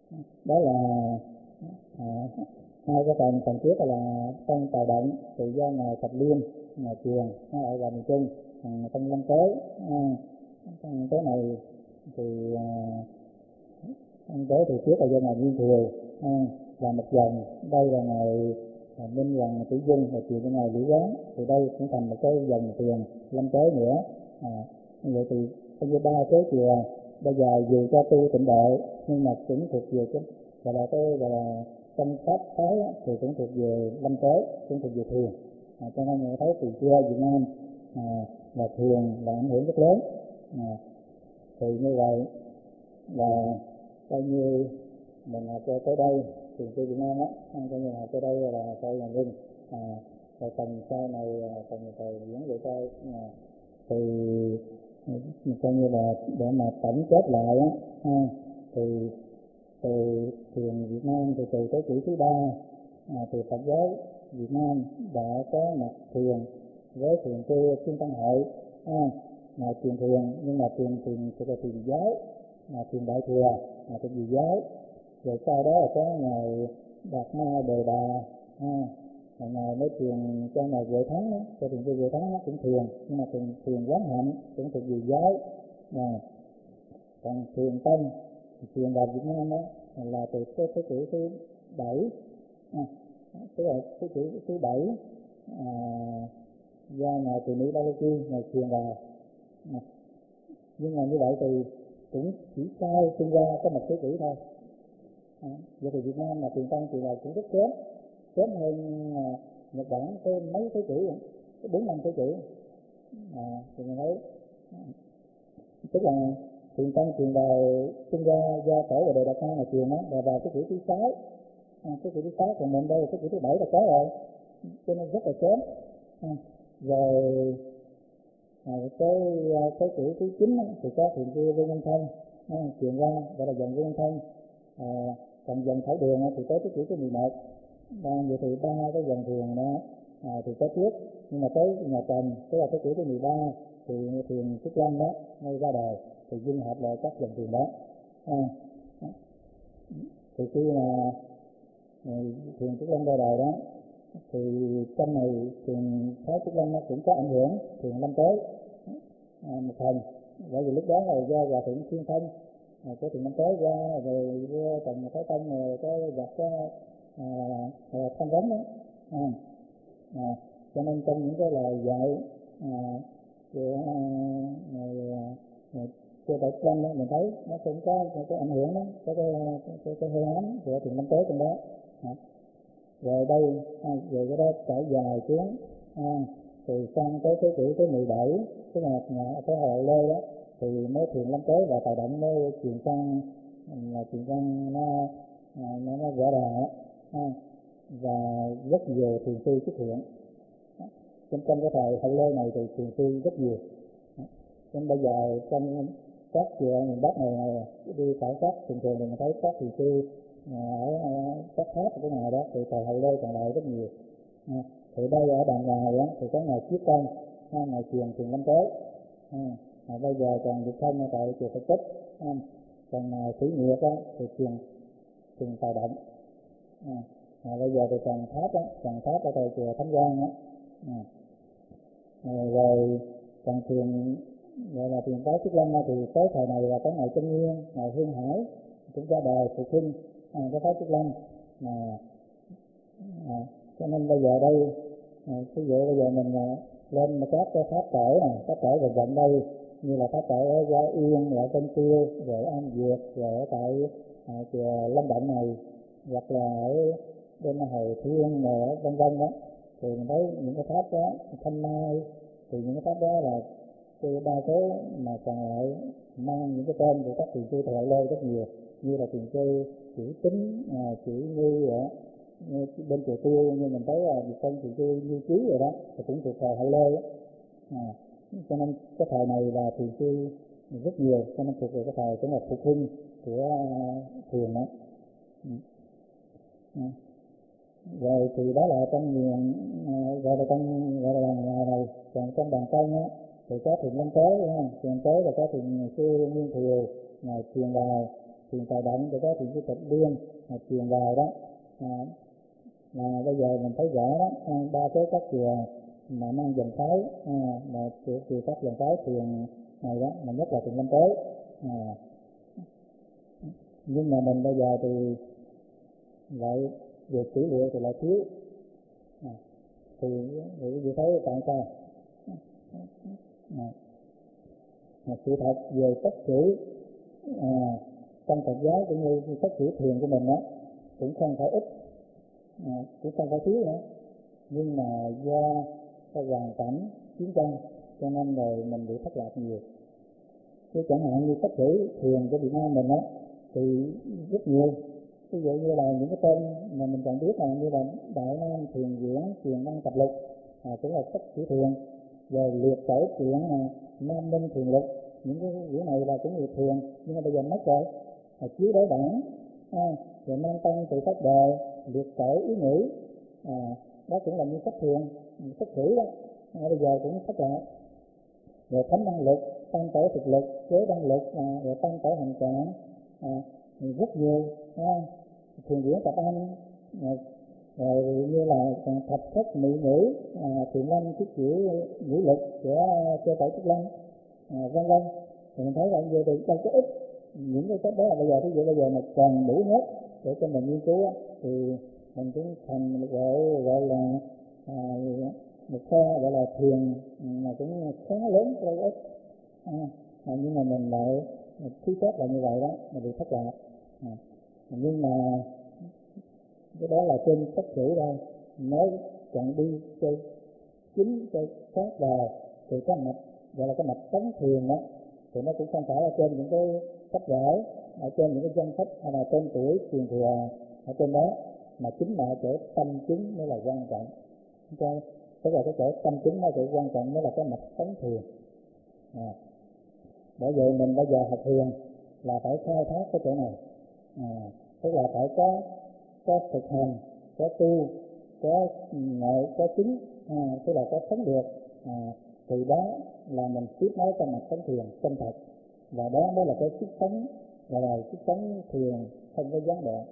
Đó là à, hai cái phần trước là trong Tàu Động thì do ngài Thạch Liêm, ngài Truyền ở vào miền Trung. Trong Lâm Tế, trong Tế này thì Lâm Tế thì trước là do ngài Nguyên Thiều là một dòng. Đây là ngài Minh Hoàng Tử Dung và Truyền cho ngài Lý Quán, thì đây cũng thành một cái dòng thuyền Lâm Tế nữa. Như vậy thì trong ba cái chùa bây giờ dù cho tu Tịnh Độ nhưng mà cũng thuộc về cái gọi là trong pháp phái thì cũng thuộc về Lâm Tế, cũng thuộc về thiền. Cho nên người thấy từ xưa Việt Nam là thiền là ảnh hưởng rất lớn. Thì như vậy là coi như mình học tới đây thì sư Việt Nam coi như học tới đây là coi là ngưng. Rồi phần sau này phần thầy diễn về coi thì coi như là để mà tổng kết lại thì từ thiền Việt Nam thì từ thế kỷ thứ 3 thì Phật giáo Việt Nam đã có một thiền với thiền sư Chuyên Tăng Hội là thiền nhưng mà thiền là thiền giáo, là thiền Đại Thừa, là thiền Dị giáo. Rồi sau đó là có ngài Đạt Ma Đề Đà, ngài mới thiền cho ngài Huệ Thắng cho thiền sư Huệ Thắng cũng thiền, nhưng mà thiền Quán Hạnh cũng thuộc Dị giáo. Còn thiền Tông thiền vào Việt Nam là từ thế kỷ thứ 7, tức là thế kỷ thứ 7 do ngài Từ Ni Ba Lô Chi ngài thiền vào. Nhưng mà như vậy thì cũng chỉ sai sinh ra có một thế kỷ thôi. Vậy thì Việt Nam là thiền Tông thì là cũng rất kém hơn Nhật Bản tới mấy thế kỷ, 4-5 thế kỷ. Thì mình thấy tức là thiền Tông thiền vào sinh ra do Tổ và Đề Đạt Ma là thiền là vào thế kỷ thứ 6. Thế kỷ thứ 6, còn mình đây là thế kỷ thứ 7 là có rồi, cho nên rất là kém. Rồi tới thế kỷ thứ 9 thì có thiền sư Vương Minh Thông thiền ra, gọi là dòng Vương Minh Thông. Còn dòng Thảo Đường thì tới thế kỷ thứ 11. Vậy thì ba cái dòng thiền đó thì có trước, nhưng mà tới nhà Trần tức là thế kỷ thứ 13 thì thiền Trúc Lâm đó mới ra đời, thì dung hợp lại các dòng thiền đó. Thì khi mà thiền Trúc Lâm ra đời đó thì trong này thiền Thái Trúc Lâm nó cũng có ảnh hưởng thiền Lâm Tế một phần, bởi vì lúc đó là do Hòa Thượng Thiên Thông có thiền Lâm Tế ra, rồi vua Trần Thái Tông rồi có gặp Thanh Vấn đó. Cho nên trong những cái lời dạy của Đại Trúc Lâm đó, mình thấy nó cũng có cái ảnh hưởng đó, có cái hơi ám của thiền Lâm Tế trong đó. Rồi đây về cái đó trải dài xuống thì sang tới thế kỷ thứ 17, tức là cái Hồ Lê đó thì mới thiền Lâm Tế và Tàu Động mới truyền sang là truyền sang nó rõ ràng và rất nhiều thiền sư xuất hiện. Trong cái thời Hậu Lê này thì thiền sư rất nhiều. Nên bây giờ trong các chùa miền Bắc này đi khảo sát thường thì mình thấy các thiền sư ở các tháp của ngài đó thì thời Hậu Lê còn lại rất nhiều. Thì đây ở đàn ngài thì có ngài Chiết Công, ngài thiền Lâm Tế. Bây giờ còn được thân tại chùa Phật Tích. Còn ngài Thủy Nguyệt thì thiền Tàu Động. Bây giờ thì còn tháp ở tại chùa Thánh Quang rồi còn thiền gọi là thiền Thái Trúc Lâm thì tới thời này là có ngài Chân Nguyên, ngài Hương Hải cũng ra đời phục hưng cái Thái Trúc Lâm. Cho nên bây giờ đây ví dụ bây giờ mình lên một các cái tháp cổ rồi gần đây như là tháp cổ ở Gia Yên, ở Tân Tiêu, rồi An Việt, rồi ở tại chùa Lâm Động này, hoặc là ở bên Hồi Thiên rồi ở vân vân đó, thì mình thấy những cái tháp đó Thanh Mai, thì những cái tháp đó là đa số mà còn lại mang những cái tên của các thiền sư thời Lê rất nhiều, như là thiền sư Chữ Tính, Chữ Như vậy. Bên chùa Tiêu như mình thấy là một con thiền sư Như Trí rồi đó thì cũng thuộc thời Hậu Lê cho nên cái thời này là thiền sư rất nhiều, cho nên thuộc về cái thời cũng là phục hưng của thiền đó. Rồi thì đó là trong miền gọi là đàn ngoài này. Còn trong đàn Tông thì có thiền Lâm Tế, thiền Tế là có thiền sư Nguyên Thiều ngài thiền vào. thiền tài động, rồi có thiền của tịnh liên truyền vào đó. Là bây giờ mình thấy rõ đó, đa số các chùa mà mang dòng phái mà chùa các dòng phái thiền này đó, mà nhất là thiền lâm tế. Nhưng mà mình bây giờ thì lại việc kỹ lưỡng thì lại thiếu. Thì như thấy tại sao? Sự thật về cách xử trong Phật giáo cũng như cách xử thiền của mình đó cũng không phải ít, cũng không phải thiếu nữa, nhưng mà do cái hoàn cảnh chiến tranh cho nên rồi mình bị thất lạc nhiều. Chứ chẳng hạn như cách xử thiền của Việt Nam mình đó thì rất nhiều. Ví dụ như là những cái tên mà mình còn biết là như là Đại Nam Thiền Viện, Thiền Văn Tập Lục cũng là cách xử thiền. Rồi liệt tổ chuyện Nam Minh Thiền Lục, những cái quyển này là cũng liệt thiền, nhưng mà bây giờ mất rồi. Chiếu đối bản, rồi Nam Tăng Tự Pháp Đề, liệt tổ ý nghĩ, đó cũng là như cách thiền, cách xử đó. Bây giờ cũng thất lạc. Rồi Thánh Đăng Lục, Tam Tổ Thực Lục, Chế Đăng Lục, rồi Tam Tổ Hành Trạng, rất nhiều. Thiền Viễn Tập Anh, rồi như là Thập Thất Mỹ Ngữ, Thiền Lâm Thiết Chữ Ngữ Lực của Cơ Tổ Trúc Lâm, vân vân. Thì mình thấy là như vậy đâu có ít. Những cái cách đó là bây giờ, ví dụ bây giờ mà còn đủ hết để cho mình nghiên cứu thì mình cũng thành một gọi là một kho gọi là thiền mà cũng khá lớn, đâu có ít. Nhưng mà mình lại thiếu sót là như vậy đó, mình bị thất lạc. Nhưng mà cái đó là trên sách sử thôi. Nói chọn đi chơi chính chơi sát vào thì cái mạch gọi là cái mạch tấn thiền đó thì nó cũng không phải là trên những cái sách vở, ở trên những cái danh sách hay là tên tuổi truyền thừa ở trên đó, mà chính là chỗ tâm chứng mới là quan trọng. Tức là cái chỗ tâm chứng nó sẽ quan trọng, mới là cái mạch tấn thiền. Bởi vậy mình bây giờ học thiền là phải khai thác cái chỗ này, tức là phải có thực hành, có tu, có ngộ, có chứng, tức là có sống được. Từ đó là mình tiếp nối trong mặt sống thiền chân thật, và đó mới là cái sức sống, gọi là sức sống thiền không có gián đoạn.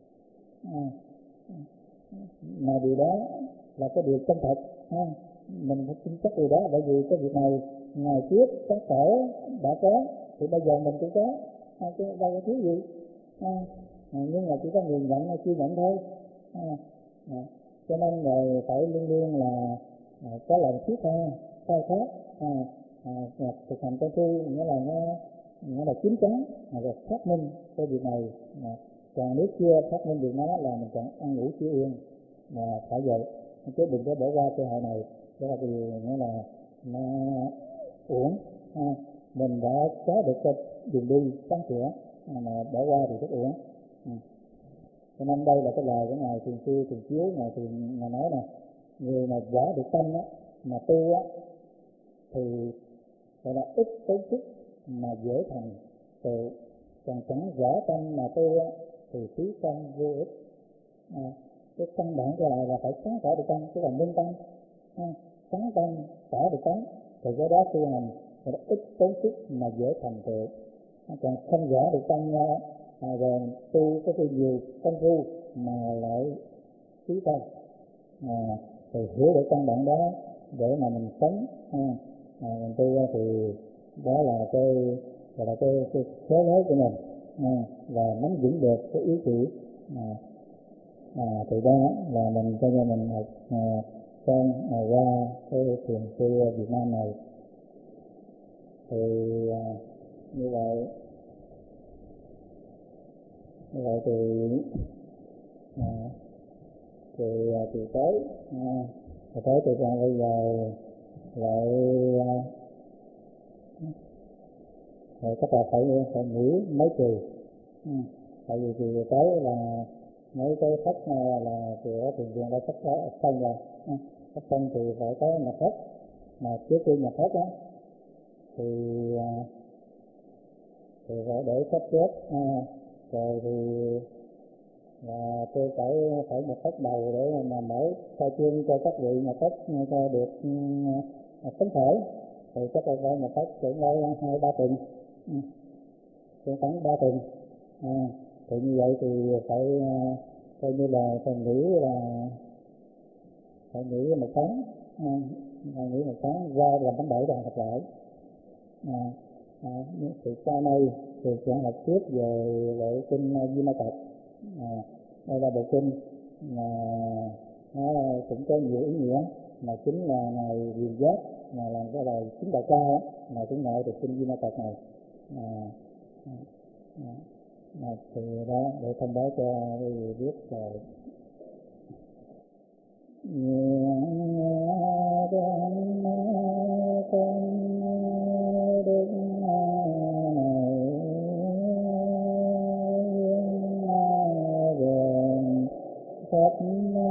Mà điều đó là cái điều chân thật. Mình phải tin chắc điều đó, bởi vì cái việc này ngày trước các tổ đã có thì bây giờ mình cũng có, chứ đâu có thiếu gì. Nhưng mà chỉ có người nhận hay chưa nhận thôi. Cho nên rồi phải luôn luôn là có lòng thiết tha, khai thác, thực hành công phu, nghĩa là chín chắn, rồi xác minh cái việc này. Còn nếu chưa xác minh được nó là mình chẳng ăn ngủ chưa yên, mà phải vậy, chứ đừng có bỏ qua cơ hội này. Đó là cái điều nghĩa là nó uổng. Mình đã có được cái đường đi sáng sủa, mà bỏ qua thì rất uổng. Cho nên đây là cái lời của ngài Thiền Sư Thiền Chiếu, ngài nói nè, người mà giả được tâm mà tu thì gọi là ít tốn sức mà dễ thành tựu, còn chẳng giả tâm mà tu thì phí công vô ích. Cái căn bản của lại là phải sáng tỏ được tâm, tức là minh tâm, sáng tâm tỏ được tánh, thì cái đó tu hành gọi là ít tốn sức mà dễ thành tựu. Còn không giả được tâm rồi tu có cái nhiều công phu mà lại phí công. Thì hiểu được căn bản đó để mà mình sống, mình tu thì đó là cái gọi là cái thế giới của mình, và nắm vững được cái ý chỉ. Thì đó là mình cho nên mình học xong qua cái thiền sư Việt Nam này. Thì như vậy thì tới thì còn bây giờ lại rồi các bạn phải nghỉ mấy kỳ. Tại vì kỳ tới là mấy cái sách là của thiền viện đã sách xong rồi, sách xong thì phải có nhập thất. Mà trước khi nhập thất thì phải để sắp xếp, rồi thì là tôi phải nhập thất đầu để mà mở khai trương cho các vị nhập thất cho được phấn khởi. Thì chắc là phải nhập thất cũng lấy 2-3 tuần, khoảng 3 tuần. Thì như vậy thì phải coi như là phải nghỉ một tháng, nghỉ một tháng ra làm tháng 7 rồi học lại. Thì sau này thì sẽ học tiếp về lại kinh Di Ma Cật. Đây là bộ kinh mà nó cũng có nhiều ý nghĩa, mà chính là ngày Diệu Giác mà làm cái bài chính đại ca đó, mà cũng ngộ được kinh Di Ma Cật này. Thì đó để thông báo cho quý vị biết rồi. Phật